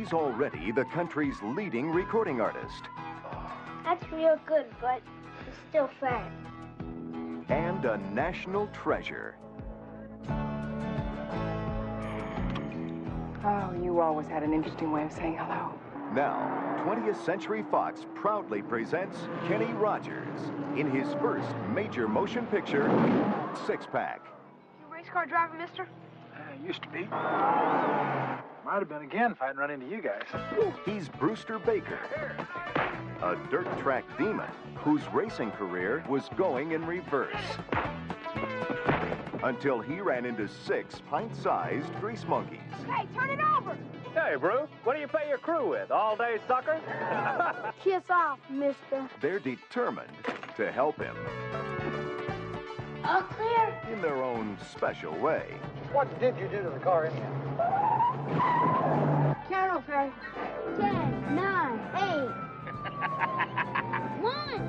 He's already the country's leading recording artist. That's real good, but it's still fat. And a national treasure. Oh, you always had an interesting way of saying hello. Now, 20th Century Fox proudly presents Kenny Rogers in his first major motion picture, Six Pack. You race car driver, mister? Used to be. Might have been again if I hadn't run into you guys. He's Brewster Baker, a dirt track demon whose racing career was going in reverse. Until he ran into 6 pint-sized grease monkeys. Hey, turn it over! Hey, Bruce, what do you pay your crew with? All-day sucker? Kiss off, mister. They're determined to help him All clear? in their own special way. What did you do to the car anyhow? Count off, Harry. 10, 9, 8.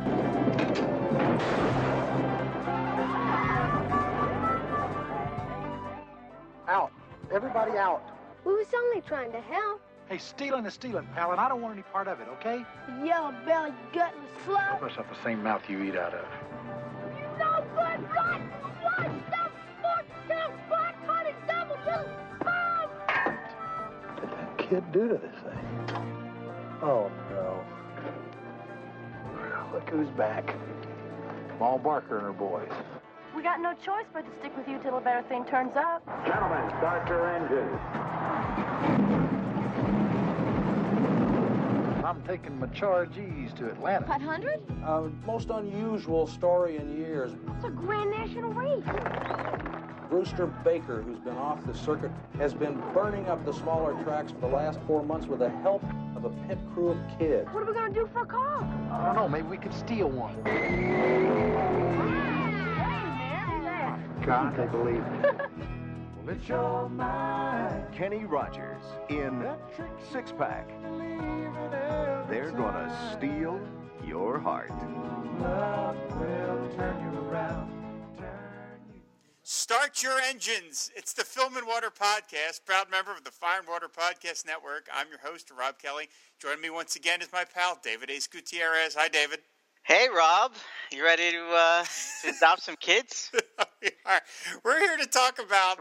1. Out. Everybody out. We was only trying to help. Hey, stealing is stealing, pal, and I don't want any part of it, okay? Yellow belly, gutless slut. Brush up the same mouth you eat out of. No good, right? What the fuck? The black-hearted devil just found! What did that kid do to this thing? Oh, no. Look who's back. Maul Barker and her boys. We got no choice but to stick with you till a better thing turns up. Gentlemen, start your engines. I'm taking my Charge E's to Atlanta. 500? Most unusual story in years. It's a Grand National race. Brewster Baker, who's been off the circuit, has been burning up the smaller tracks for the last 4 months with the help of a pit crew of kids. What are we gonna do for a car? I don't know, maybe we could steal one. God, they believe it. Kenny Rogers in Six Pack. They're gonna steal your heart. Start your engines. It's the Film and Water Podcast, proud member of the Fire and Water Podcast Network. I'm your host, Rob Kelly. Joining me once again is my pal, David Ace Gutierrez. Hi, David. Hey, Rob. You ready to adopt some kids? We are. We're here to talk about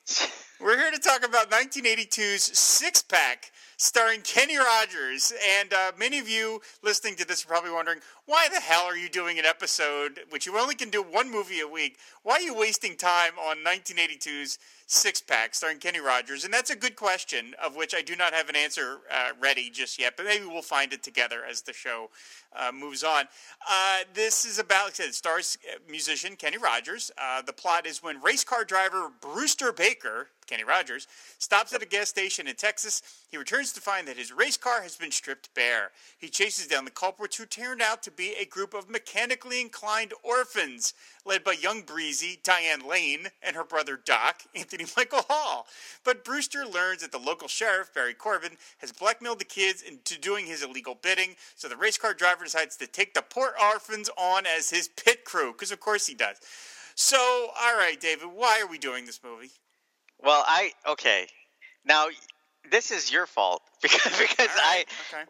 1982's Six Pack, starring Kenny Rogers. And many of you listening to this are probably wondering, why the hell are you doing an episode, which you only can do one movie a week? Why are you wasting time on 1982's Six Pack, starring Kenny Rogers? And that's a good question, of which I do not have an answer ready just yet, but maybe we'll find it together as the show moves on. This is about, like I said, it stars musician Kenny Rogers. The plot is when race car driver Brewster Baker, Kenny Rogers, stops at a gas station in Texas. He returns to find that his race car has been stripped bare. He chases down the culprits, who turned out to be a group of mechanically inclined orphans, led by young Breezy, Diane Lane, and her brother Doc, Anthony Michael Hall. But Brewster learns that the local sheriff, Barry Corbin, has blackmailed the kids into doing his illegal bidding, so the race car driver decides to take the poor orphans on as his pit crew, because of course he does. So, all right, David, why are we doing this movie? Well, okay. Now, this is your fault because Right,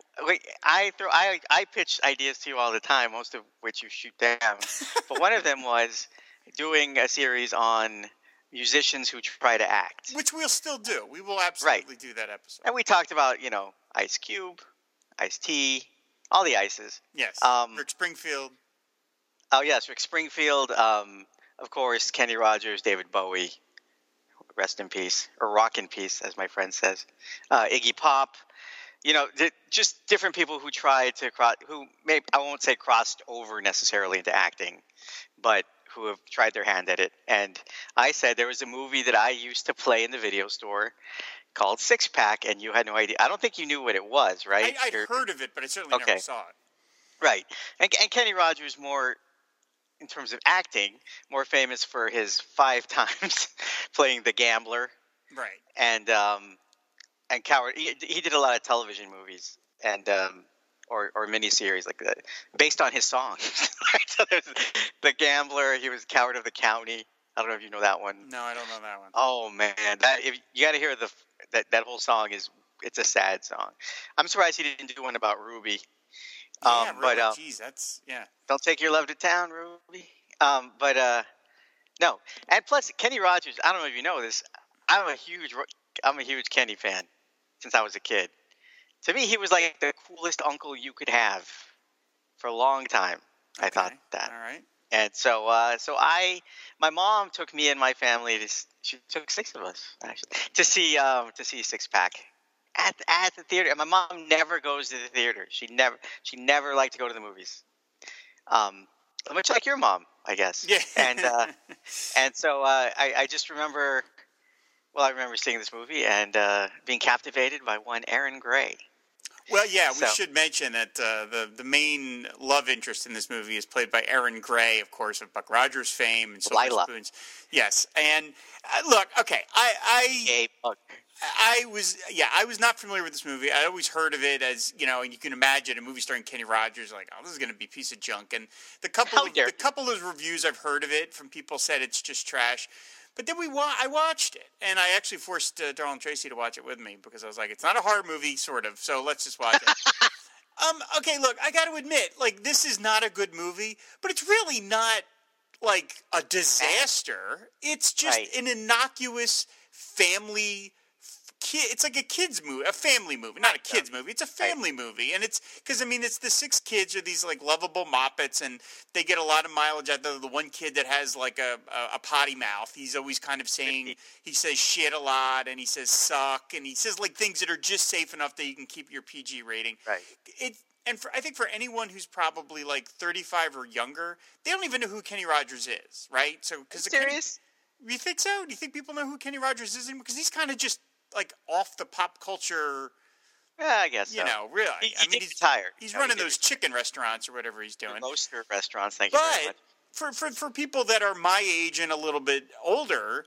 I pitch ideas to you all the time, most of which you shoot down. But one of them was doing a series on musicians who try to act, Which we'll still do. We will absolutely do that episode. and we talked about Ice Cube, Ice-T, all the ices. Yes, Rick Springfield. Oh yes, Rick Springfield. Of course, Kenny Rogers, David Bowie. Rest in peace, or rock in peace, as my friend says. Iggy Pop, just different people who tried to who maybe I won't say crossed over necessarily into acting, but who have tried their hand at it. And I said there was a movie that I used to play in the video store called Six Pack, and you had no idea. I don't think you knew what it was, right? I'd heard of it, but I certainly never saw it. Right, and Kenny Rogers more. In terms of acting, more famous for his 5 times playing the gambler, right? And Coward. He did a lot of television movies and or miniseries like that based on his songs. So there's the Gambler. He was Coward of the County. I don't know if you know that one. No, I don't know that one. Oh man, you got to hear that whole song is it's a sad song. I'm surprised he didn't do one about Ruby. Yeah, really. But Jeez, that's yeah. don't take your love to town, Ruby. No, and plus Kenny Rogers. I don't know if you know this. I'm a huge Kenny fan since I was a kid. To me, he was like the coolest uncle you could have for a long time. Okay. I thought that. All right. And so, my mom took me and my family she took 6 of us actually to see Six Pack at the theater. And my mom never goes to the theater. She never liked to go to the movies. Much like your mom, I guess. Yeah. And so I just remember. Well, I remember seeing this movie and being captivated by one Aaron Gray. Well, yeah, we should mention that the main love interest in this movie is played by Aaron Gray, of course, of Buck Rogers fame and Silver Spoons. Yes, and look, okay, I was not familiar with this movie. I always heard of it as, you know, and you can imagine a movie starring Kenny Rogers, like, oh, this is going to be a piece of junk. And the couple of reviews I've heard of it from people said it's just trash. But then I watched it, and I actually forced Darla and Tracy to watch it with me because I was like, it's not a horror movie, sort of, so let's just watch it. Okay, look, I got to admit, like, this is not a good movie, but it's really not, like, a disaster. It's just an innocuous family it's like a kid's movie, a family movie, not a kid's movie. It's a family movie, and it's because it's the 6 kids are these like lovable moppets, and they get a lot of mileage out of the one kid that has like a potty mouth. He's always kind of saying he says shit a lot, and he says suck, and he says like things that are just safe enough that you can keep your PG rating. Right. I think for anyone who's probably like 35 or younger, they don't even know who Kenny Rogers is, right? So because serious. You think so? Do you think people know who Kenny Rogers is anymore? Because he's kind of just like off the pop culture. Yeah, I guess you know, really. He's retired. He's running those chicken restaurants or whatever he's doing. Roaster restaurants. Thank you very much. But for people that are my age and a little bit older,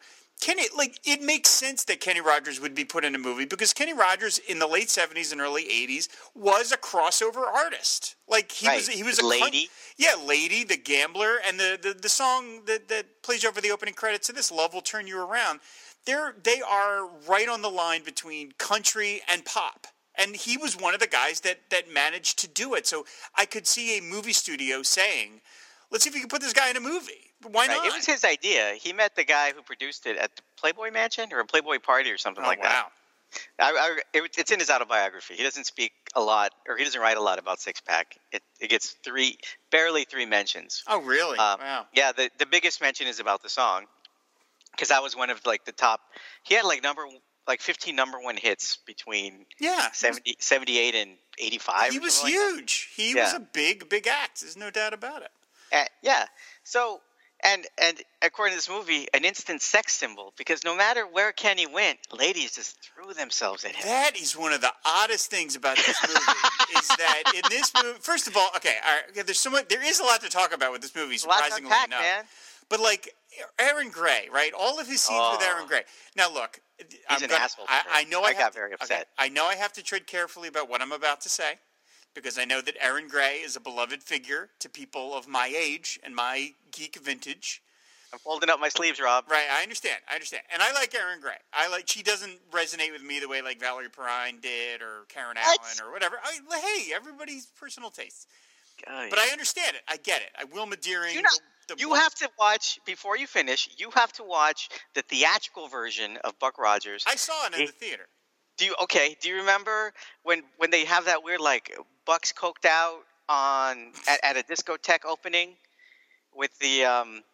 it makes sense that Kenny Rogers would be put in a movie because Kenny Rogers in the late 70s and early 80s was a crossover artist. Like he was a Lady. Lady, the Gambler, and the song that plays over the opening credits of this, Love Will Turn You Around. They are right on the line between country and pop. And he was one of the guys that managed to do it. So I could see a movie studio saying, let's see if we can put this guy in a movie. Why not? It was his idea. He met the guy who produced it at the Playboy Mansion or a Playboy party or something like that. It's in his autobiography. He doesn't speak a lot, or he doesn't write a lot about Six Pack. It gets barely 3 mentions. Oh, really? Wow. Yeah, the biggest mention is about the song. Because that was one of like the top. He had like 15 number 1 hits between 78 and 85. He was huge. He was a big act. There's no doubt about it. Yeah. So and according to this movie, an instant sex symbol. Because no matter where Kenny went, ladies just threw themselves at him. That is one of the oddest things about this movie. Is that in this movie? First of all, okay, all right, there is a lot to talk about with this movie. Surprisingly enough, man. But like Aaron Gray, right? All of his scenes with Aaron Gray. Now look, he's an asshole. I got very upset. Okay, I know I have to tread carefully about what I'm about to say, because I know that Aaron Gray is a beloved figure to people of my age and my geek vintage. I'm folding up my sleeves, Rob. Right, I understand. And I like Aaron Gray. She doesn't resonate with me the way like Valerie Perrine did or Karen Allen or whatever. Hey, everybody's personal tastes. But I understand it. I get it. I Wilma Deering. You have to watch, before you finish, you have to watch the theatrical version of Buck Rogers. I saw it in the theater. Do you remember when they have that weird like Buck's coked out at a discotheque opening with the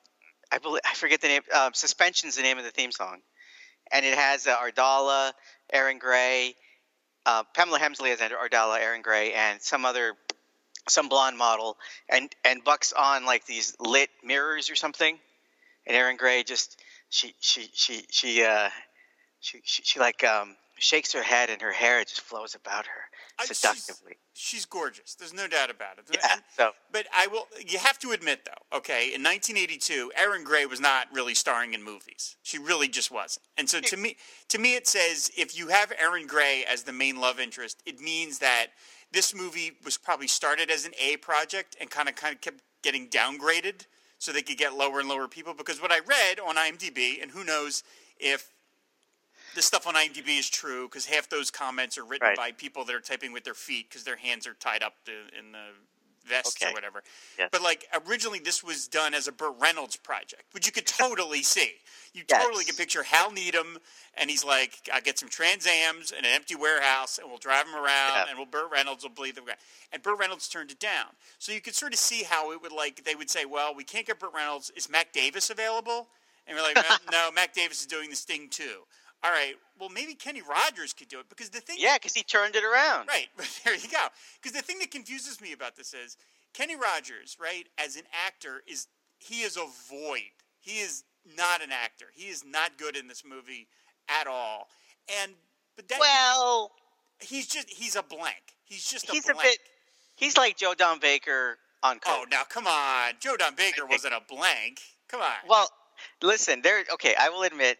I forget the name, Suspension's the name of the theme song, and it has Ardala, Aaron Gray, Pamela Hemsley as Ardala, Aaron Gray, and some blonde model, and Buck's on like these lit mirrors or something, and Aaron Gray just she like shakes her head and her hair just flows about her seductively. She's gorgeous. There's no doubt about it. Yeah. But you have to admit though, okay, in 1982, Aaron Gray was not really starring in movies. She really just wasn't. And so to me it says if you have Aaron Gray as the main love interest, it means that this movie was probably started as an A project and kind of kept getting downgraded so they could get lower and lower people. Because what I read on IMDb, and who knows if this stuff on IMDb is true because half those comments are written Right. by people that are typing with their feet because their hands are tied up in the vests or whatever. Yes. But like originally this was done as a Burt Reynolds project, which you could totally see. You Yes. totally can picture Hal Needham, and he's like, I get some Trans Ams and an empty warehouse, and we'll drive him around, and Burt Reynolds will bleed the ground. And Burt Reynolds turned it down. So you could sort of see how it would they would say, well, we can't get Burt Reynolds. Is Mac Davis available? And we're like, no, Mac Davis is doing the Sting too. All right, well, maybe Kenny Rogers could do it because the thing... Yeah, because he turned it around. Right, there you go. Because the thing that confuses me about this is Kenny Rogers, right, as an actor, he is a void. He is not an actor. He is not good in this movie at all. He's a blank. He's just a blank. He's like Joe Don Baker on coke. Oh, now come on. Joe Don Baker wasn't a blank. Come on. Well, listen, I will admit,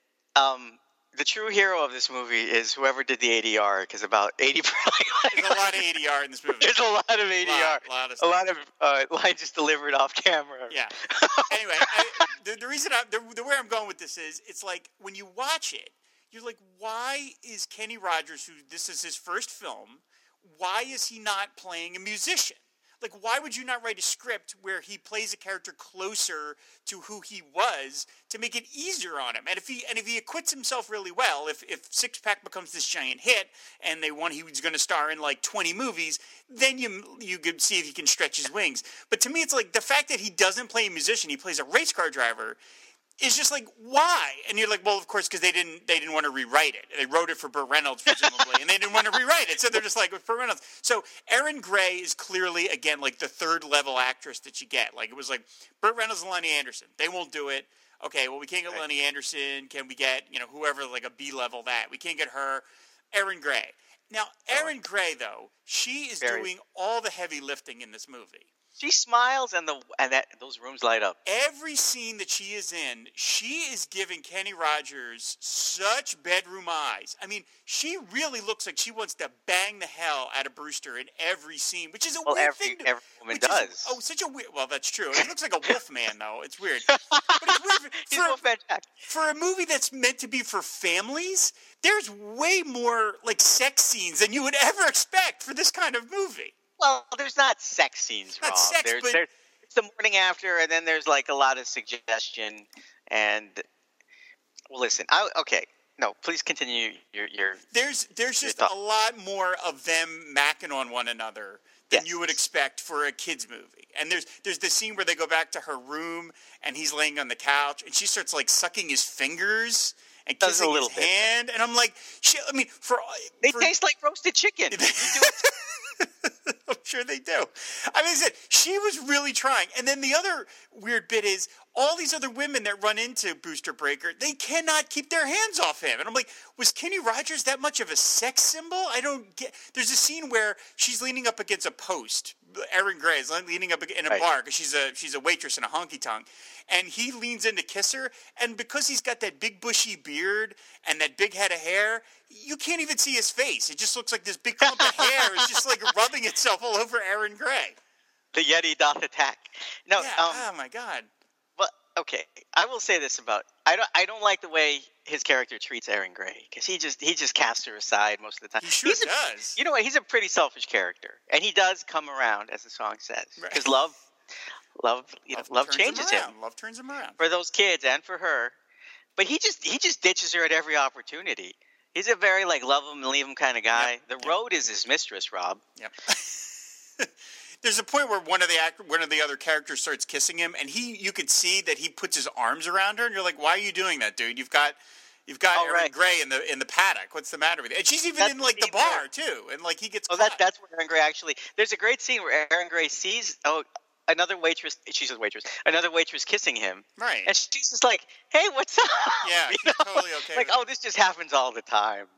the true hero of this movie is whoever did the ADR, because about 80%. There's a lot of ADR in this movie. There's a lot of ADR. A lot of lines just delivered off camera. Yeah. Anyway, the reason the way I'm going with this is, it's like when you watch it, you're like, why is Kenny Rogers, this is his first film, why is he not playing a musician? Like, why would you not write a script where he plays a character closer to who he was to make it easier on him? And if he acquits himself really well, if Six Pack becomes this giant hit and he was going to star in like 20 movies, then you could see if he can stretch his wings. But to me, it's like the fact that he doesn't play a musician, he plays a race car driver, is just like, why? And you're like, well, of course, because they didn't want to rewrite it. They wrote it for Burt Reynolds, presumably, and they didn't want to rewrite it. So they're just like, with Burt Reynolds. So Erin Gray is clearly, again, like the third level actress that you get. Like, it was like Burt Reynolds and Lenny Anderson. They won't do it. Okay, well, we can't get Lenny Anderson. Can we get, whoever, like a B level that? We can't get her. Erin Gray. Now, Erin Gray, though, she is doing all the heavy lifting in this movie. She smiles and those rooms light up. Every scene that she is in, she is giving Kenny Rogers such bedroom eyes. I mean, she really looks like she wants to bang the hell out of Brewster in every scene, which is a weird thing. Every woman does. Such a weird. Well, that's true. He looks like a wolf man, though. It's weird. But it's weird for a movie that's meant to be for families. There's way more like sex scenes than you would ever expect for this kind of movie. Well, there's not sex scenes, Rob. It's the morning after, and then there's like a lot of suggestion. And well, listen, please continue your. There's just a lot more of them macking on one another than you would expect for a kids movie. And there's the scene where they go back to her room, and he's laying on the couch, and she starts like sucking his fingers and kissing his hand, and I'm like, they taste like roasted chicken. I'm sure they do. I mean, she was really trying. And then the other weird bit is all these other women that run into Brewster Breaker, they cannot keep their hands off him. And I'm like, was Kenny Rogers that much of a sex symbol? I don't get. There's a scene where she's leaning up against a post. Erin Gray is leaning up in a bar because she's a waitress in a honky tonk, and he leans in to kiss her. And because he's got that big bushy beard and that big head of hair, you can't even see his face. It just looks like this big clump of hair is just like rubbing itself all over Erin Gray. The Yeti doth attack. No, oh my God. Well, okay. I will say this about I don't like the way his character treats Erin Gray, because he just casts her aside most of the time. He sure does. You know what? He's a pretty selfish character, and he does come around, as the song says, because love changes him. Love turns him around for those kids and for her. But he just ditches her at every opportunity. He's a very like love him and leave him kind of guy. The road is his mistress, Rob. Yep. There's a point where one of the other characters starts kissing him, and you could see that he puts his arms around her, and you're like, why are you doing that, dude? You've got Erin Gray in the paddock. What's the matter with you? And she's even in like the bar too, and like he gets. That's where Erin Gray actually. There's a great scene where Erin Gray sees another waitress. She's a waitress. Another waitress kissing him. Right. And she's just like, "Hey, what's up?" Yeah, she's totally okay. Like, this just happens all the time.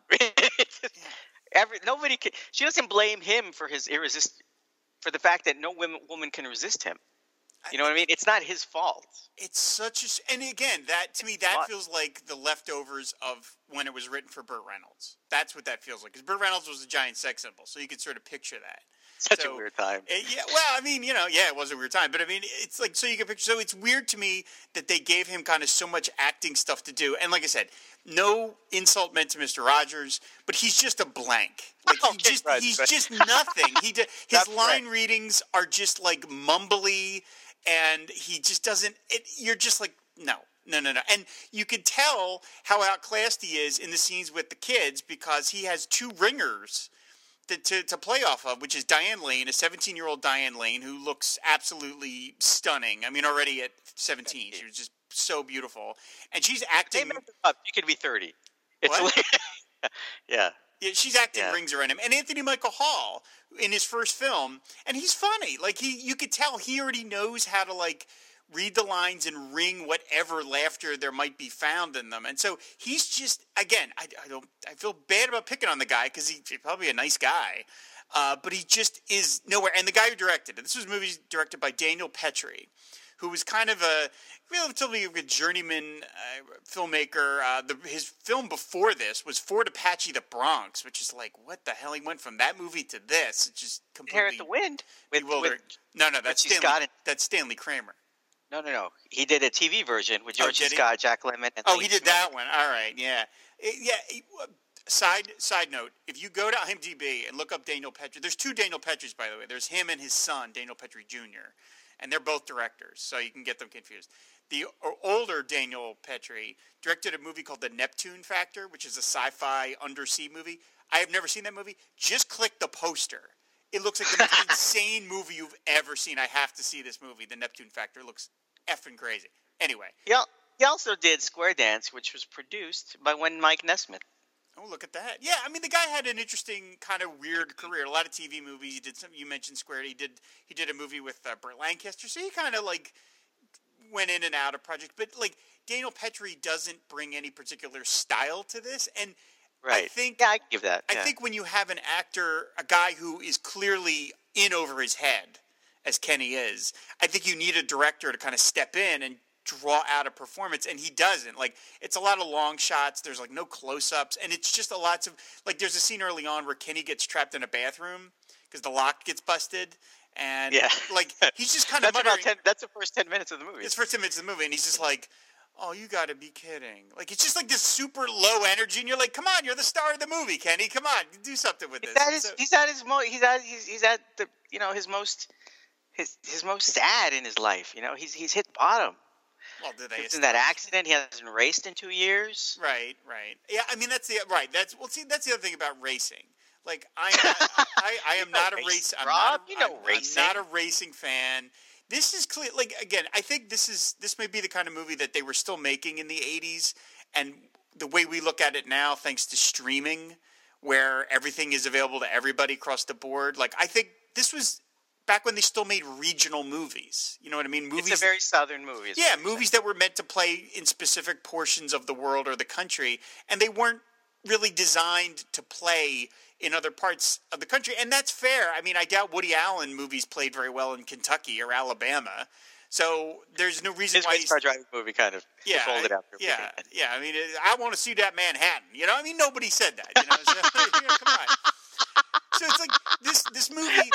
Nobody can. She doesn't blame him for his for the fact that no woman can resist him. You know what I mean? It's not his fault. It's such a... And again, that to me, that feels like the leftovers of when it was written for Burt Reynolds. That's what that feels like. Because Burt Reynolds was a giant sex symbol, so you could sort of picture that. Such a weird time. It was a weird time. But I mean, it's like, so you can picture... So it's weird to me that they gave him kind of so much acting stuff to do. And like I said, no insult meant to Mr. Rogers, but he's just a blank. Like he's just nothing. His line readings are just like mumbly, and he just doesn't. You're just like no. And you can tell how outclassed he is in the scenes with the kids because he has two ringers to play off of, which is Diane Lane, a 17-year-old Diane Lane who looks absolutely stunning. I mean, already at 17, she was just so beautiful, and she's acting. They messed up. You could be 30. It's what? Yeah, she's acting rings around him. And Anthony Michael Hall in his first film, and he's funny. Like you could tell he already knows how to like read the lines and ring whatever laughter there might be found in them. And so he's just, again, I feel bad about picking on the guy because he's probably a nice guy, but he just is nowhere. And the guy who directed it, this was a movie directed by Daniel Petrie, who was kind of a relatively journeyman filmmaker. His film before this was Fort Apache the Bronx, which is like, what the hell? He went from that movie to this. It's just completely Hair at the Wind. No, that's Stanley Kramer. No. He did a TV version with George Scott, Jack Lemmon, and he did that one. All right, yeah. Side note: if you go to IMDb and look up Daniel Petrie, there's two Daniel Petries, by the way. There's him and his son, Daniel Petrie Jr., and they're both directors, so you can get them confused. The older Daniel Petrie directed a movie called The Neptune Factor, which is a sci-fi undersea movie. I have never seen that movie. Just click the poster. It looks like the most insane movie you've ever seen. I have to see this movie. The Neptune Factor looks effing crazy. Anyway. He also did Square Dance, which was produced by one Mike Nesmith. Oh, look at that. Yeah, I mean, the guy had an interesting kind of weird career. A lot of TV movies. He did some. You mentioned Square. He did a movie with Burt Lancaster. So he kind of like went in and out of projects. But like Daniel Petrie doesn't bring any particular style to this. And right. I think I give that. I think when you have an actor, a guy who is clearly in over his head, as Kenny is, I think you need a director to kind of step in and draw out a performance, and he doesn't. Like, it's a lot of long shots. There's like no close-ups, and it's just a lot of like. There's a scene early on where Kenny gets trapped in a bathroom because the lock gets busted, and like he's just kind of muttering. That's the first 10 minutes of the movie. It's the first 10 minutes of the movie, and he's just like, "Oh, you got to be kidding!" Like it's just like this super low energy, and you're like, "Come on, you're the star of the movie, Kenny. Come on, do something with this." He's at his most sad in his life. You know, he's hit bottom. Well, he's in that accident. He hasn't raced in 2 years. Right. Yeah, I mean that's the other thing about racing. Like I am not a race. I'm not a racing fan. This is clear. Like again, I think this may be the kind of movie that they were still making in the 80s, and the way we look at it now, thanks to streaming, where everything is available to everybody across the board. Like I think this was back when they still made regional movies. You know what I mean? Movies. It's a very southern movie. Yeah, movies that were meant to play in specific portions of the world or the country, and they weren't really designed to play in other parts of the country. And that's fair. I mean, I doubt Woody Allen movies played very well in Kentucky or Alabama. So there's no reason why his car driving movie kind of folded after. Yeah. I mean, I want to see that Manhattan. You know, I mean, nobody said that. You know, so, come on. So it's like this movie.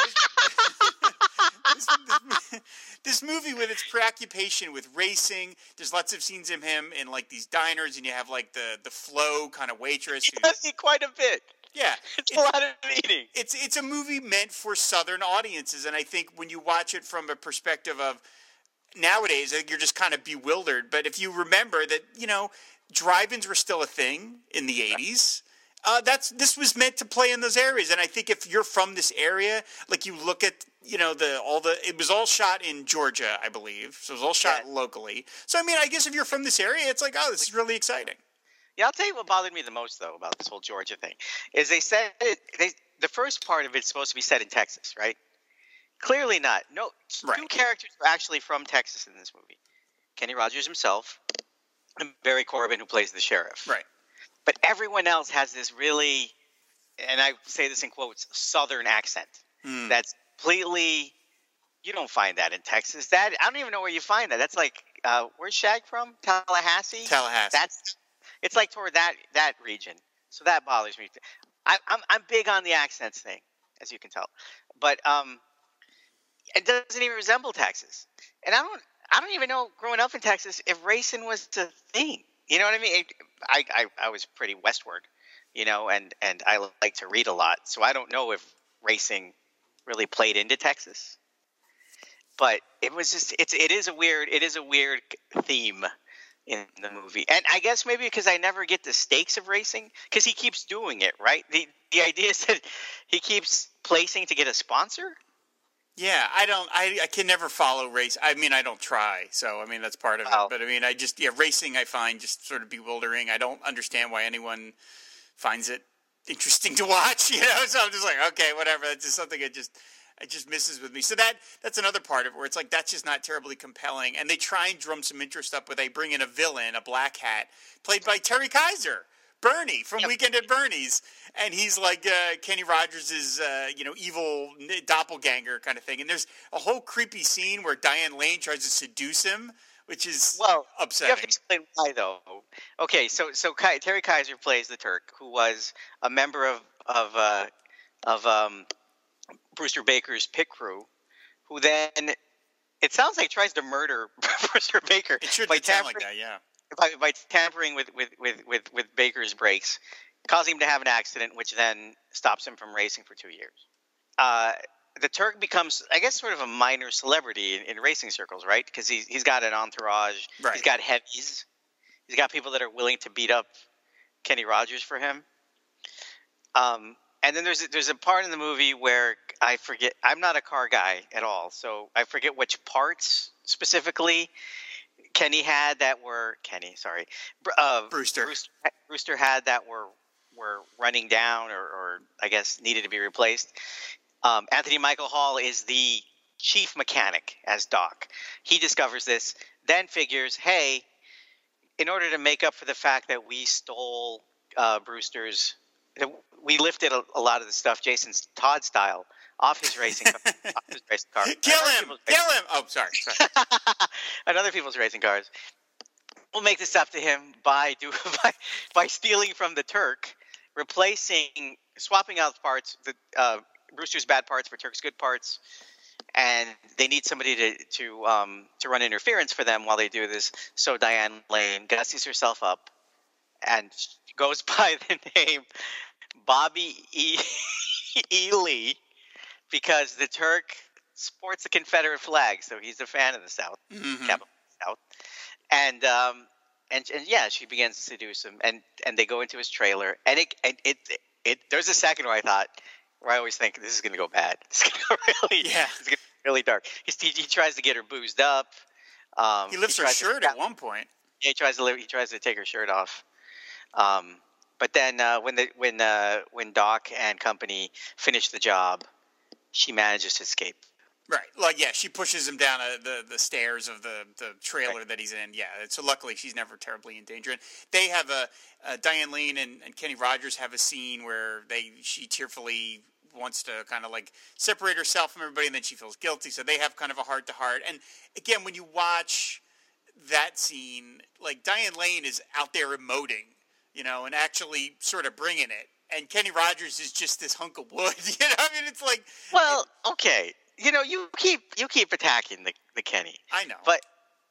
This movie with its preoccupation with racing. There's lots of scenes of him in like these diners, and you have like the Flo kind of waitress. He does eat quite a bit. Yeah, it's a lot of eating. It's a movie meant for Southern audiences, and I think when you watch it from a perspective of nowadays, I think you're just kind of bewildered. But if you remember that, you know, drive-ins were still a thing in the 80s. This was meant to play in those areas, and I think if you're from this area, like you look at, you know, it was all shot in Georgia, I believe, so it was all shot locally. So I mean, I guess if you're from this area, it's like, oh, this is really exciting. Yeah, I'll tell you what bothered me the most though about this whole Georgia thing is they said the first part of it's supposed to be set in Texas, right? Clearly not. No, two characters are actually from Texas in this movie: Kenny Rogers himself and Barry Corbin, who plays the sheriff. Right. But everyone else has this really, and I say this in quotes, Southern accent. That's completely, you don't find that in Texas. I don't even know where you find that. That's like, where's Shag from? Tallahassee? It's like toward that region. So that bothers me. I'm big on the accents thing, as you can tell. But it doesn't even resemble Texas. And I don't even know, growing up in Texas, if racing was a thing. You know what I mean? I was pretty westward, and I like to read a lot, so I don't know if racing really played into Texas. But it was just it is a weird theme in the movie, and I guess maybe because I never get the stakes of racing because he keeps doing it, right? The idea is that he keeps placing to get a sponsor. Yeah, I can never follow race. I mean, I don't try, so I mean that's part of it. But I mean, racing I find just sort of bewildering. I don't understand why anyone finds it interesting to watch. So I'm just like, okay, whatever. That's just something it just misses with me. So that's another part of it where it's like that's just not terribly compelling. And they try and drum some interest up where they bring in a villain, a black hat, played by Terry Kaiser, Bernie from Weekend at Bernie's, and he's like Kenny Rogers' evil doppelganger kind of thing. And there's a whole creepy scene where Diane Lane tries to seduce him, which is upsetting. You have to explain why, though. Okay, so Terry Kaiser plays the Turk, who was a member of Brewster Baker's pit crew, who then it sounds like tries to murder Brewster Baker. It should sound like that, yeah. By tampering with Baker's brakes, causing him to have an accident, which then stops him from racing for 2 years. The Turk becomes, I guess, sort of a minor celebrity in racing circles, right? Because he's got an entourage. Right. He's got heavies. He's got people that are willing to beat up Kenny Rogers for him. And then there's a part in the movie where I forget. I'm not a car guy at all, so I forget which parts specifically Brewster had that were running down or I guess needed to be replaced. Anthony Michael Hall is the chief mechanic as Doc. He discovers this, then figures, hey, in order to make up for the fact that we stole Brewster's, we lifted a lot of the stuff, Jason Todd style, off his racing car. Kill him! Oh, sorry. On other people's racing cars. We'll make this up to him by stealing from the Turk, swapping out parts, Brewster's bad parts for Turk's good parts, and they need somebody to run interference for them while they do this. So Diane Lane gussies herself up and goes by the name Bobby E. Lee, because the Turk sports a Confederate flag, so he's a fan of the South, capital South, and yeah, she begins to seduce him, and they go into his trailer, and it there's a second where I always think this is going to go bad. It's going to go really dark. He tries to get her boozed up. He lifts her shirt at one point. Yeah, he tries to take her shirt off. But then when Doc and company finish the job, she manages to escape. Right. Like, yeah, she pushes him down the stairs of the trailer that he's in. Yeah. So luckily she's never terribly in danger. And they have Diane Lane and Kenny Rogers have a scene where she tearfully wants to kind of like separate herself from everybody, and then she feels guilty. So they have kind of a heart-to-heart. And again, when you watch that scene, like Diane Lane is out there emoting, and actually sort of bringing it. And Kenny Rogers is just this hunk of wood. I mean, it's like... Well, okay. You keep attacking the Kenny. I know. But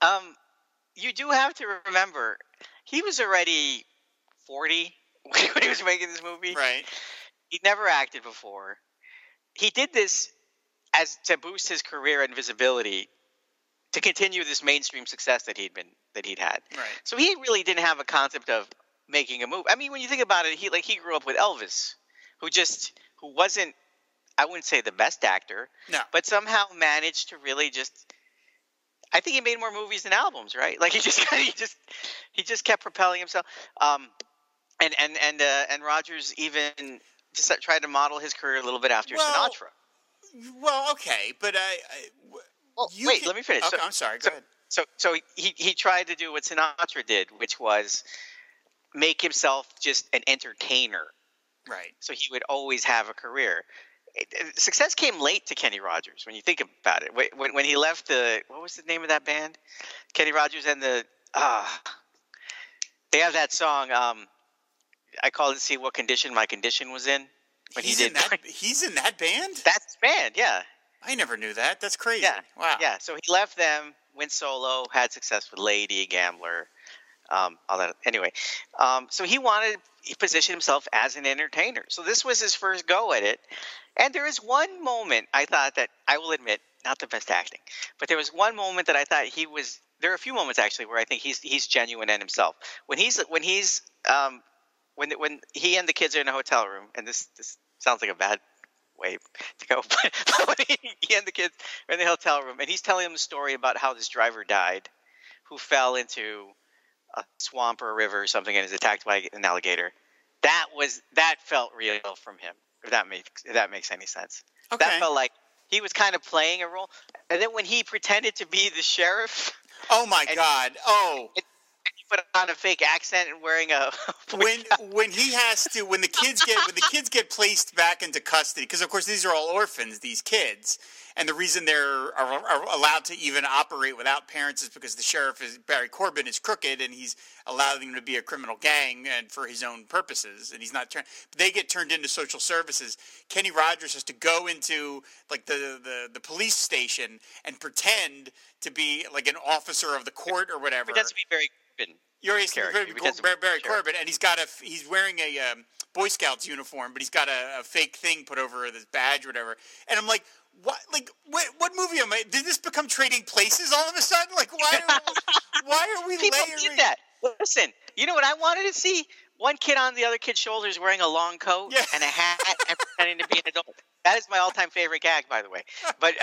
you do have to remember, he was already 40 when he was making this movie. Right. He'd never acted before. He did this to boost his career and visibility, to continue this mainstream success that he'd had. Right. So he really didn't have a concept of making a movie. I mean, when you think about it, he grew up with Elvis, who wasn't, I wouldn't say the best actor, no, but somehow managed to really I think he made more movies than albums, right? Like he just kept propelling himself. And Rogers even just tried to model his career a little bit after Sinatra. Well, okay, but let me finish. Okay, I'm sorry. Go ahead. So he tried to do what Sinatra did, which was make himself just an entertainer. Right. So he would always have a career. Success came late to Kenny Rogers when you think about it. When he left what was the name of that band? Kenny Rogers and they have that song. I called it "See What Condition My Condition Was In." He's in that band? That's his band, yeah. I never knew that. That's crazy. Yeah. Wow. Yeah. So he left them, went solo, had success with Lady, Gambler, All that anyway. So he positioned himself as an entertainer. So this was his first go at it. And there is one moment I thought that, I will admit, not the best acting, but there was one moment that I thought he was. There are a few moments actually where I think he's genuine in himself. When he and the kids are in a hotel room, and this sounds like a bad way to go, but when he and the kids are in the hotel room, and he's telling them a story about how this driver died, who fell into a swamp or a river or something and is attacked by an alligator. That felt real from him. If that makes any sense. Okay. That felt like he was kind of playing a role. And then when he pretended to be the sheriff. Oh my God! Oh. And he put on a fake accent and wearing a. when the kids get placed back into custody, because of course these are all orphans, these kids, and the reason they're are allowed to even operate without parents is because the sheriff Barry Corbin is crooked, and he's allowing them to be a criminal gang and for his own purposes, and he's not they get turned into social services. Kenny Rogers has to go into like the police station and pretend to be like an officer of the court or whatever. Pretends to be Barry Corbin. Barry Corbin, and he's wearing a Boy Scouts uniform, but he's got a fake thing put over this badge or whatever. And I'm like, what? Like, what movie am I? Did this become Trading Places all of a sudden? Like, why are we People layering? did that. Listen, you know what I wanted to see? One kid on the other kid's shoulders wearing a long coat and a hat and pretending to be an adult. That is my all-time favorite gag, by the way. But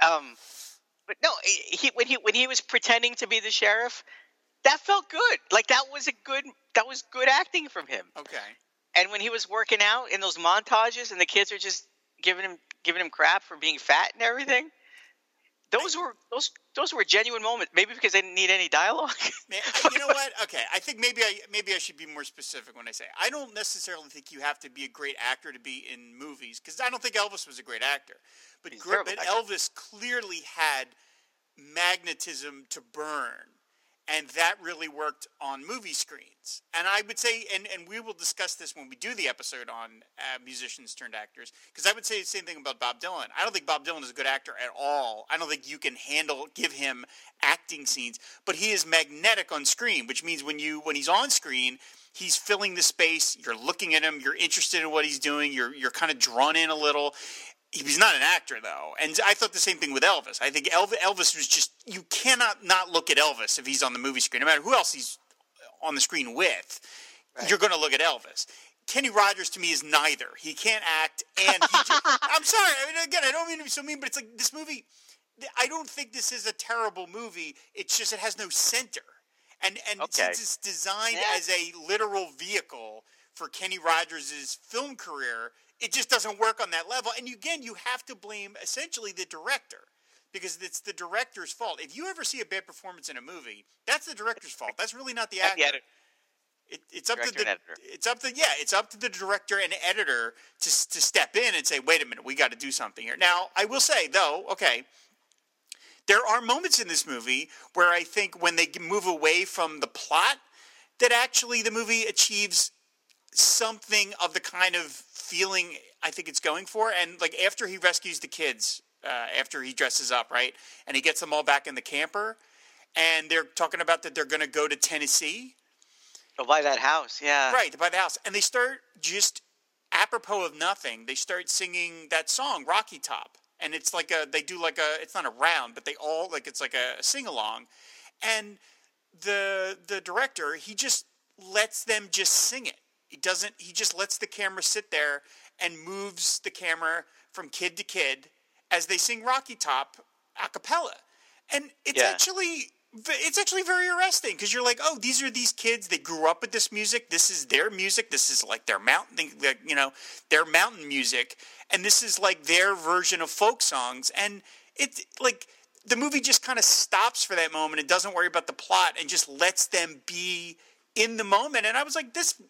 no, when he was pretending to be the sheriff, that felt good. Like that was good acting from him. Okay. And when he was working out in those montages, and the kids are just giving him crap for being fat and everything, those were genuine moments. Maybe because they didn't need any dialogue. Man, you know what? Okay, I think maybe I should be more specific when I say I don't necessarily think you have to be a great actor to be in movies, because I don't think Elvis was a great actor, but Elvis clearly had magnetism to burn. And that really worked on movie screens. And I would say, and we will discuss this when we do the episode on musicians turned actors, because I would say the same thing about Bob Dylan. I don't think Bob Dylan is a good actor at all. I don't think you can give him acting scenes, but he is magnetic on screen, which means when he's on screen, he's filling the space, you're looking at him, you're interested in what he's doing, you're kind of drawn in a little. He's not an actor, though. And I thought the same thing with Elvis. I think Elvis was just – you cannot not look at Elvis if he's on the movie screen. No matter who else he's on the screen with, you're going to look at Elvis. Kenny Rogers, to me, is neither. He can't act, and he just – I'm sorry. I mean, again, I don't mean to be so mean, but it's like this movie – I don't think this is a terrible movie. It's just it has no center. And it's designed as a literal vehicle for Kenny Rogers' film career. It just doesn't work on that level. And again, you have to blame essentially the director, because it's the director's fault. If you ever see a bad performance in a movie, that's the director's fault. That's really not the actor. It's up to the director and editor to step in and say, wait a minute, we got to do something here. Now, I will say, though, okay, there are moments in this movie where I think when they move away from the plot, that actually the movie achieves something of the kind of feeling I think it's going for. And like after he rescues the kids, after he dresses up, right, and he gets them all back in the camper, and they're talking about that they're going to go to Tennessee. Oh, buy that house, yeah. Right, to buy the house. And they start just apropos of nothing, they start singing that song, Rocky Top. And it's like it's not a round, but they all, like, it's like a sing-along. And the director, he just lets them just sing it. He just lets the camera sit there and moves the camera from kid to kid as they sing Rocky Top a cappella. And it's actually very arresting, because you're like, oh, these are these kids, they grew up with this music, this is their music, this is like their mountain music, and this is like their version of folk songs. And it's like the movie just kind of stops for that moment and doesn't worry about the plot and just lets them be in the moment. And I was like, this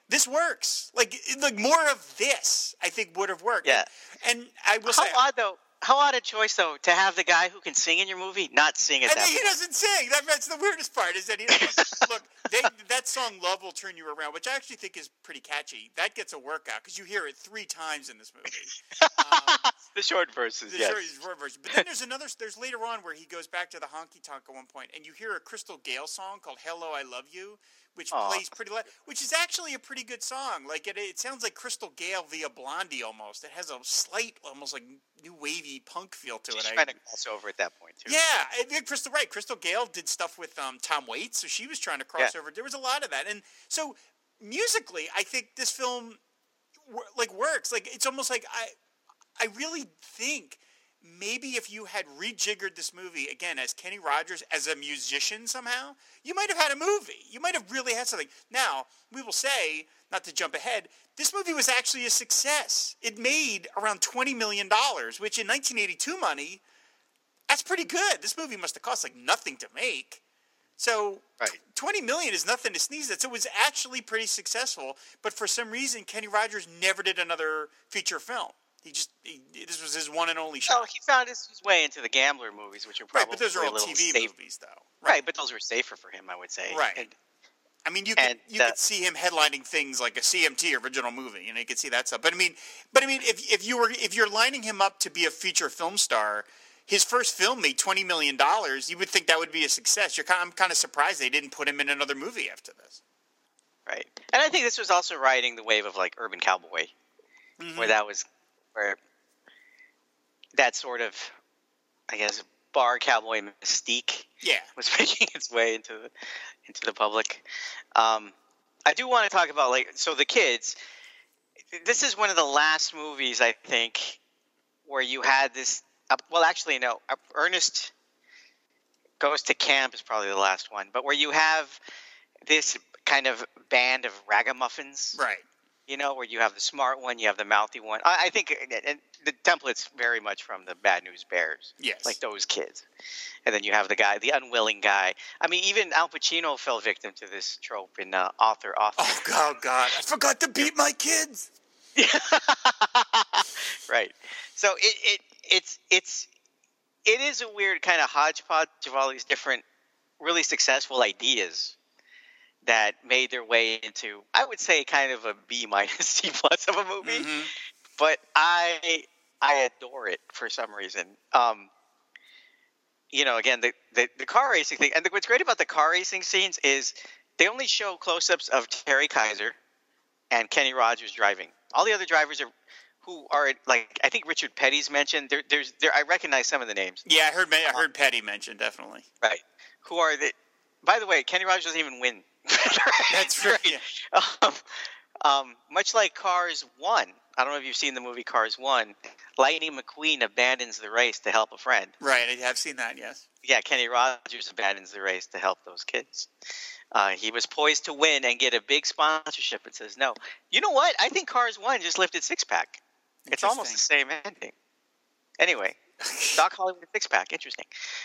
works. Like more of this, I think, would have worked. Yeah. And I will say, how odd though. how odd a choice though to have the guy who can sing in your movie not sing at And that he point. doesn't sing. That's the weirdest part. Is that he look? That song "Love Will Turn You Around," which I actually think is pretty catchy. That gets a workout because you hear it 3 times in this movie. The short verses, yes. Short version. But then there's later on where he goes back to the honky tonk at one point, and you hear a Crystal Gale song called "Hello, I Love You," which plays pretty loud, which is actually a pretty good song. Like it sounds like Crystal Gale via Blondie almost. It has a slight, almost like new wavy punk feel to it. She's trying to cross over at that point too. Yeah, Crystal Gale did stuff with Tom Waits, so she was trying to cross over. There was a lot of that, and so musically, I think this film works. Like it's almost like I really think maybe if you had rejiggered this movie again as Kenny Rogers as a musician somehow, you might have had a movie. You might have really had something. Now, we will say, not to jump ahead, this movie was actually a success. It made around $20 million, which in 1982 money, that's pretty good. This movie must have cost like nothing to make. So $20 million is nothing to sneeze at. So it was actually pretty successful. But for some reason, Kenny Rogers never did another feature film. This was his one and only shot. Oh, he found his way into the Gambler movies, which are probably but those are all a little TV safe. movies, though. Right, but those were safer for him, I would say. Right. And, I mean, you could see him headlining things like a CMT original movie. You could see that stuff. But I mean, if you're lining him up to be a feature film star, his first film made $20 million. You would think that would be a success. I'm kind of surprised they didn't put him in another movie after this. Right, and I think this was also riding the wave of like Urban Cowboy, where that sort of, I guess, bar cowboy mystique was making its way into the public. I do want to talk about the kids. This is one of the last movies I think where you had this. Well, actually, no. Ernest Goes to Camp is probably the last one, but where you have this kind of band of ragamuffins, right? Where you have the smart one, you have the mouthy one. I think the template's very much from the Bad News Bears. Yes. Like those kids. And then you have the unwilling guy. I mean, even Al Pacino fell victim to this trope in Author. Oh, God. I forgot to beat my kids. Right. So it is a weird kind of hodgepodge of all these different really successful ideas that made their way into, I would say, kind of a B- C+ of a movie. Mm-hmm. But I adore it for some reason. Again, the car racing thing, and what's great about the car racing scenes is they only show close-ups of Terry Kaiser and Kenny Rogers driving. All the other drivers are like, I think Richard Petty's mentioned. I recognize some of the names. Yeah, I heard Petty mentioned, definitely. Right. Who are the? By the way, Kenny Rogers doesn't even win. That's right. Yeah. Much like Cars 1, I don't know if you've seen the movie Cars 1, Lightning McQueen abandons the race to help a friend. Right, I have seen that, yes. Yeah, Kenny Rogers abandons the race to help those kids. He was poised to win and get a big sponsorship and says no. You know what? I think Cars 1 just lifted Six-Pack. It's almost the same ending. Anyway, Doc Hollywood Six-Pack. Interesting.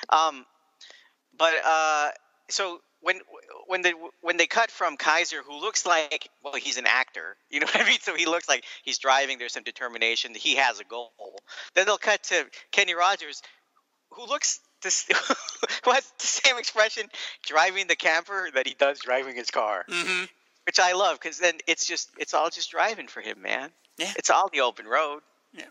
So when they cut from Kaiser, who looks like, well, he's an actor, you know what I mean? So he looks like he's driving. There's some determination. He has a goal. Then they'll cut to Kenny Rogers, who looks who has the same expression driving the camper that he does driving his car, which I love because then it's all just driving for him, man. Yeah, it's all the open road. Yeah.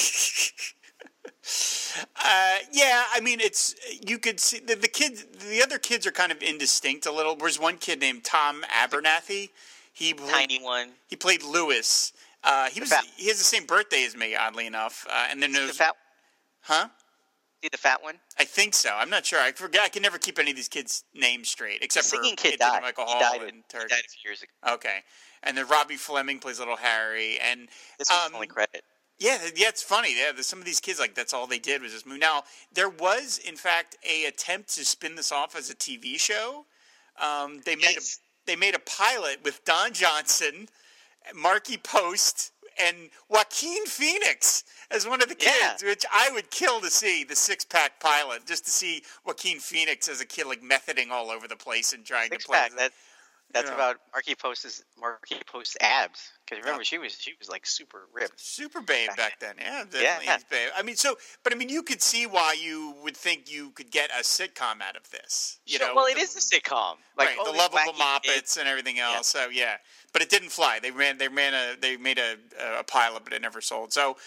I mean, you could see the kids. The other kids are kind of indistinct a little. There's one kid named Tom Abernathy. Tiny one. He played Lewis. He has the same birthday as me, oddly enough. And then there's the fat. Huh? See the fat one? I think so. I'm not sure. I forget. I can never keep any of these kids' names straight, except the singing for kid died. Michael Hall. He died a few years ago. Okay, and then Robbie Fleming plays Little Harry, and this was only credit. Yeah, it's funny. Yeah, some of these kids, that's all they did was this movie. Now, there was, in fact, a attempt to spin this off as a TV show. They made a pilot with Don Johnson, Marky Post, and Joaquin Phoenix as one of the kids, which I would kill to see, the Six-Pack pilot, just to see Joaquin Phoenix as a kid, methoding all over the place and trying to play. That's Yeah. about Markie Post's abs. Because remember, she was like super ripped. Super babe back then. Yeah, definitely Yeah. babe. I mean, but you could see why you would think you could get a sitcom out of this. You know, well, it is a sitcom. Like right, all the these lovable wacky Moppets kids. and everything else. So yeah, but it didn't fly. They made a pilot, but it never sold. So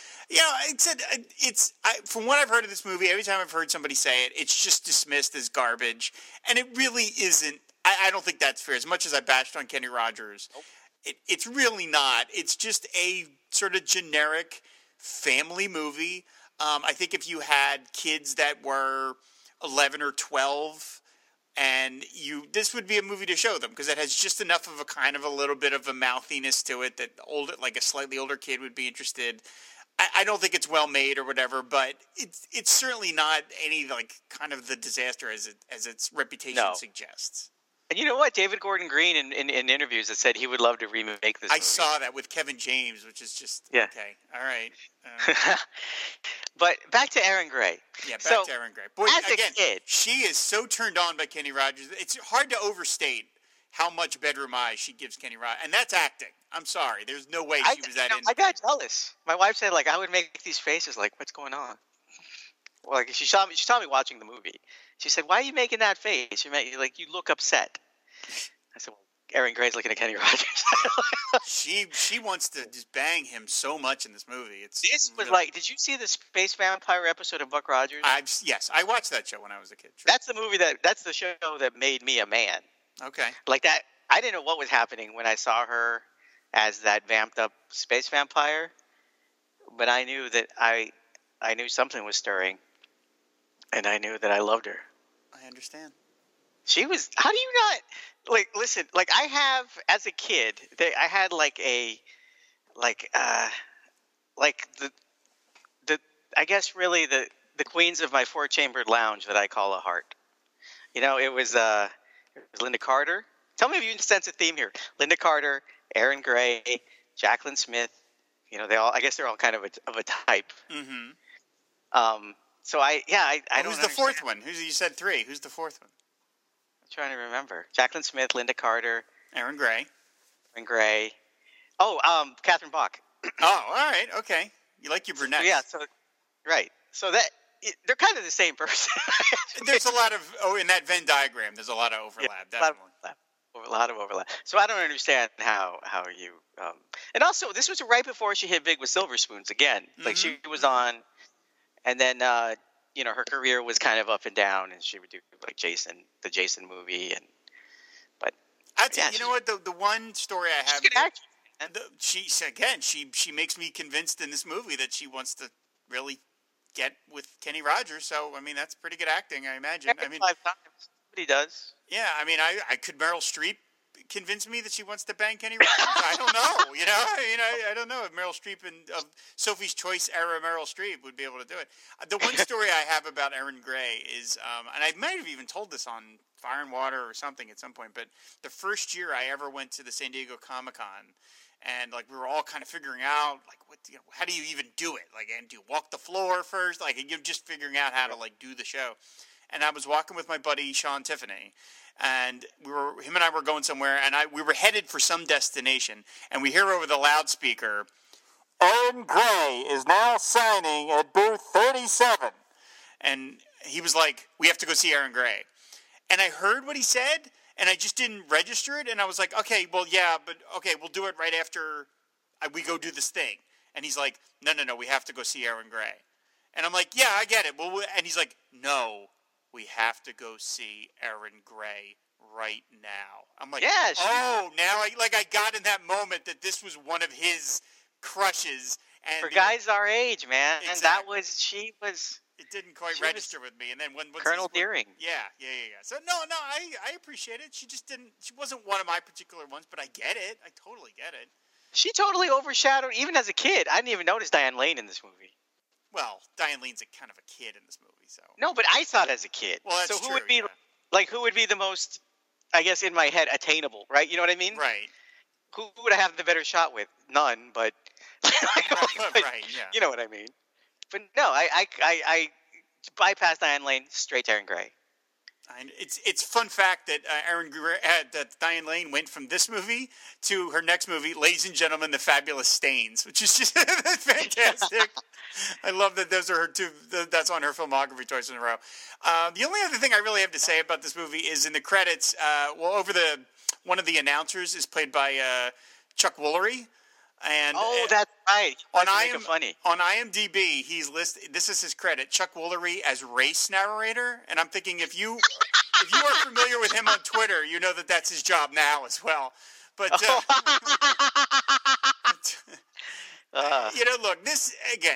from what I've heard of this movie, every time I've heard somebody say it, it's just dismissed as garbage, and it really isn't. I don't think that's fair. As much as I bashed on Kenny Rogers, it's really not. It's just a sort of generic family movie. I think if you had kids that were 11 or 12, and this would be a movie to show them because it has just enough of a kind of a little bit of a mouthiness to it that a slightly older kid would be interested. I don't think it's well made or whatever, but it's certainly not any like kind of the disaster as its reputation suggests. And you know what? David Gordon Green in interviews has said he would love to remake this movie. I saw that with Kevin James, which is just okay. All right. But back to Erin Gray. Yeah, back to Erin Gray. Boy, as a kid, she is so turned on by Kenny Rogers. It's hard to overstate how much bedroom eyes she gives Kenny Rogers, and that's acting. I'm sorry. There's no way she was that into. I got jealous. My wife said, like, I would make these faces, like, what's going on? Well, like she saw me watching the movie. She said, "Why are you making that face? You look upset." I said, "Well, Erin Gray's looking at Kenny Rogers." She wants to just bang him so much in this movie. This was like, did you see the Space Vampire episode of Buck Rogers? Yes, I watched that show when I was a kid. Sure. That's the show that made me a man. Okay. Like that, I didn't know what was happening when I saw her as that vamped up space vampire, but I knew that I knew something was stirring, and I knew that I loved her. I understand. She was. How do you not listen? Like I have as a kid, I had I guess really the queens of my 4-chambered lounge that I call a heart. You know, it was Linda Carter. Tell me if you can sense a theme here. Linda Carter, Erin Gray, Jaclyn Smith. You know, I guess they're all kind of a type. Mm-hmm. So I don't. Who's the fourth one? You said 3. Who's the fourth one? I'm trying to remember. Jaclyn Smith, Linda Carter, Erin Gray. Oh, Catherine Bach. Oh, all right, okay. You like your brunettes. Yeah. So right. So they're kind of the same person. There's a lot of in that Venn diagram. There's a lot of overlap. Yeah, definitely. A lot of overlap. So I don't understand how you. And also, this was right before she hit big with Silver Spoons again. Like she was on, and then her career was kind of up and down, and she would do like the Jason movie, you know what? The one story I have. She's good actress. She makes me convinced in this movie that she wants to really get with Kenny Rogers. So I mean, that's pretty good acting, I imagine. I mean, 5 times. But he does. Yeah, I mean, I could Meryl Streep convince me that she wants to bang Kenny Rogers? I don't know. I don't know if Meryl Streep and Sophie's Choice era Meryl Streep would be able to do it. The one story I have about Erin Gray is, and I might have even told this on Fire and Water or something at some point, but the first year I ever went to the San Diego Comic-Con, and like we were all kind of figuring out like how do you even do it? Like, and do you walk the floor first? Like you're just figuring out how to like do the show. And I was walking with my buddy Sean Tiffany, and him and I were going somewhere, and we were headed for some destination, and we hear over the loudspeaker, "Erin Gray is now signing at booth 37." And he was like, "We have to go see Erin Gray." And I heard what he said, and I just didn't register it, and I was like, "Okay, well, yeah, but okay, we'll do it right after we go do this thing." And he's like, No, we have to go see Erin Gray." And I'm like, "Yeah, I get it." And he's like, "No. We have to go see Erin Gray right now." I'm like, yeah, now I got in that moment that this was one of his crushes. And for guys our age, man, exactly. She was. It didn't quite register with me, and then when Colonel Deering. Yeah. So no, I appreciate it. She just didn't. She wasn't one of my particular ones, but I get it. I totally get it. She totally overshadowed, even as a kid. I didn't even notice Diane Lane in this movie. Well, Diane Lane's a kind of a kid in this movie, so. No, but I saw it as a kid. Well, that's so who true, would be who would be the most, I guess, in my head, attainable, right? You know what I mean? Right. Who would I have the better shot with? None, but right, yeah. You know what I mean. But no, I bypassed Diane Lane straight to Erin Gray. It's fun fact that that Diane Lane went from this movie to her next movie, Ladies and Gentlemen, The Fabulous Stains, which is just fantastic. I love that those are her two. That's on her filmography twice in a row. The only other thing I really have to say about this movie is in the credits. One of the announcers is played by Chuck Woolery. And that's right. Funny. On IMDb, he's listed. This is his credit: Chuck Woolery as race narrator. And I'm thinking, if you are familiar with him on Twitter, you know that that's his job now as well. But look, this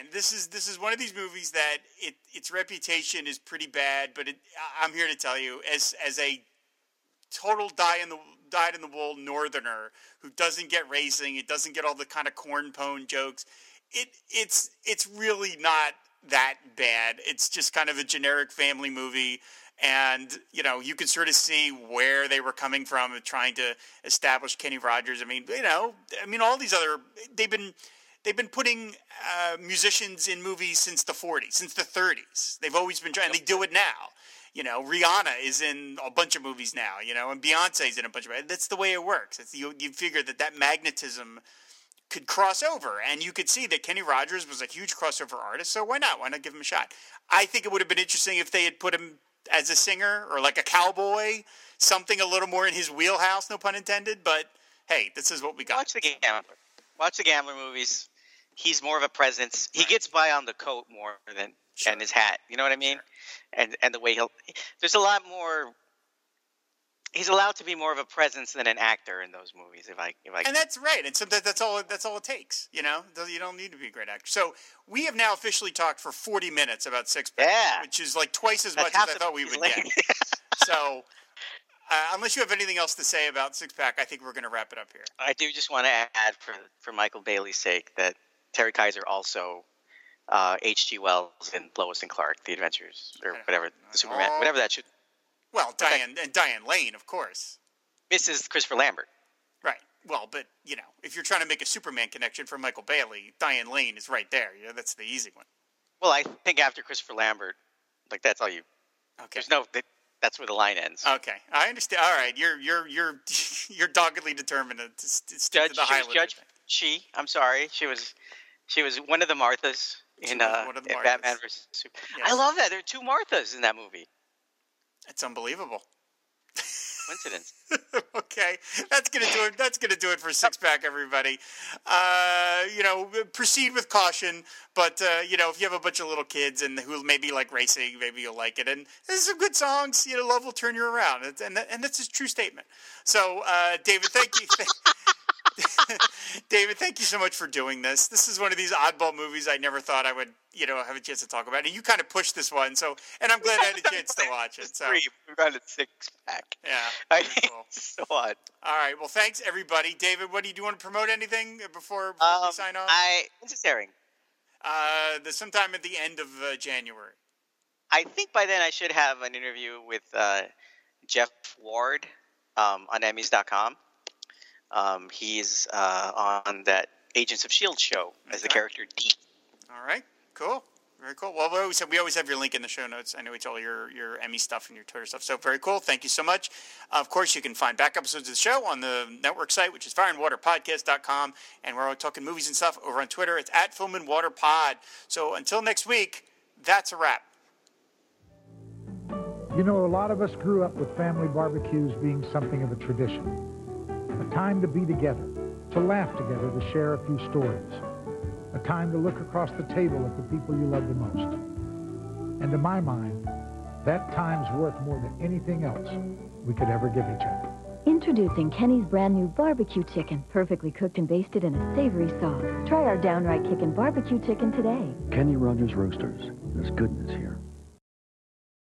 is one of these movies that its reputation is pretty bad. But I'm here to tell you, as a total dyed-in-the-wool northerner who doesn't get racing, it doesn't get all the kind of corn-pone jokes, it's really not that bad. It's just kind of a generic family movie, and you can sort of see where they were coming from of trying to establish Kenny Rogers. I mean, all these other they've been putting musicians in movies since the 40s, since the 30s. They've always been trying. They do it now. Rihanna is in a bunch of movies now, and Beyonce's in a bunch of movies. That's the way it works. You figure that magnetism could cross over, and you could see that Kenny Rogers was a huge crossover artist, so why not? Why not give him a shot? I think it would have been interesting if they had put him as a singer or like a cowboy, something a little more in his wheelhouse, no pun intended, but hey, this is what we got. Watch the Gambler movies. He's more of a presence. He gets by on the coat more than his hat. You know what I mean? Sure. And the way there's a lot more. He's allowed to be more of a presence than an actor in those movies. If I and that's right. And sometimes that's all it takes. You don't need to be a great actor. So we have now officially talked for 40 minutes about Six Pack, which is like twice as much as I thought we would get. So. Unless you have anything else to say about Six Pack, I think we're going to wrap it up here. I do just want to add, for Michael Bailey's sake, that Terry Kaiser also H.G. Wells in Lois and Clark, The Adventures, or whatever, Superman, whatever that should. Well, Diane Lane, of course. Mrs. Christopher Lambert. Right. Well, but if you're trying to make a Superman connection for Michael Bailey, Diane Lane is right there. That's the easy one. Well, I think after Christopher Lambert, that's all you. Okay. There's no. That's where the line ends. Okay, I understand. All right, you're doggedly determined to stick to the Highlander. I'm sorry. She was one of the Marthas in Batman vs. Superman. Yes. I love that. There are two Marthas in that movie. It's unbelievable. Coincidence. Okay, that's gonna do it. That's gonna do it for Six Pack, everybody. Proceed with caution, but if you have a bunch of little kids and who maybe like racing, maybe you'll like it. And there's some good songs. Love will turn you around, and that's a true statement. So, David, thank you. David, thank you so much for doing this. This is one of these oddball movies I never thought I would, have a chance to talk about. And you kind of pushed this one, and I'm glad I had a chance to watch it. So we've got a Six Pack. Yeah, cool. So odd. All right, well, thanks everybody. David, do you want to promote anything before we sign off? When's this airing? Sometime at the end of January. I think by then I should have an interview with Jeff Ward on Emmys.com. He's on that Agents of S.H.I.E.L.D. show as the character D. All right, cool. Very cool. Well, we always have your link in the show notes. I know it's all your Emmy stuff and your Twitter stuff. So very cool. Thank you so much. Of course, you can find back episodes of the show on the network site, which is fireandwaterpodcast.com. And we're talking movies and stuff over on Twitter. It's @FilmandWaterPod. So until next week, that's a wrap. A lot of us grew up with family barbecues being something of a tradition. A time to be together, to laugh together, to share a few stories. A time to look across the table at the people you love the most. And to my mind, that time's worth more than anything else we could ever give each other. Introducing Kenny's brand new barbecue chicken, perfectly cooked and basted in a savory sauce. Try our downright kickin' barbecue chicken today. Kenny Rogers Roasters. There's goodness here.